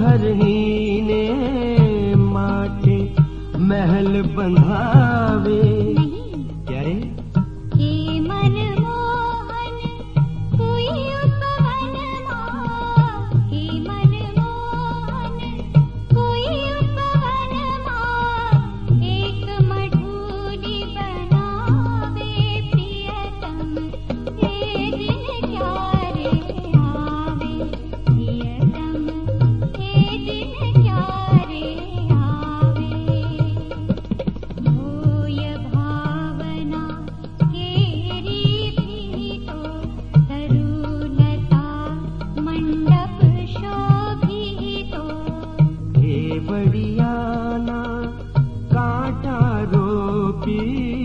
हरहीने माटे महल बंधावे। क्या रे? हे मनमोहन कोई उपवन मां, हे मनमोहन कोई उपवन मां, एक मढ़ूली बनावे प्रियतम, ये दिन क्या रे आवे, प्रियतम ये दिन क्या रे आवे। होय भावना केरी भी तो तरुलता मंडप शोभितो। केवड़ियाना कांटा रोपी,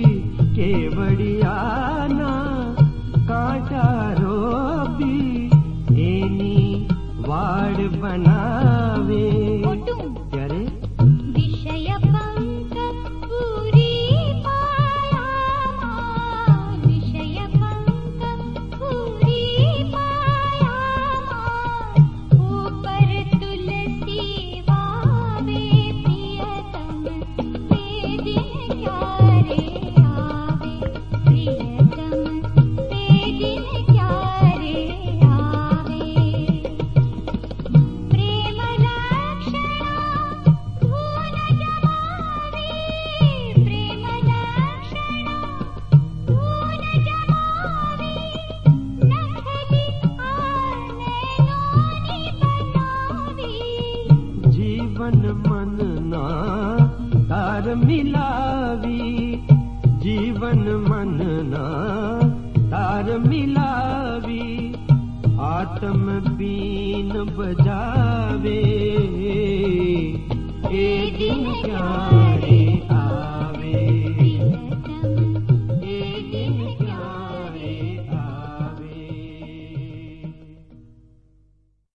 केवड़ियाना कांटा रोपी, एनी वाड़ बनावे। क्या रे? विषय पंख पूरी पाया मां, विषय पंख पूरी पाया मां, ऊपर तुलसी वावे प्रियतम, ये दिन क्या रे आवे, प्रियतम ये दिन क्या रे आवे। प्रेम लक्षणा धून जमावे, प्रेम लक्षणा धून जमावे, नखली आनैनोनी बनावी। जीवन मन ना तार मिलावी, जीवन मन ना तार मिलावी, आत्म बीन बजावे। ए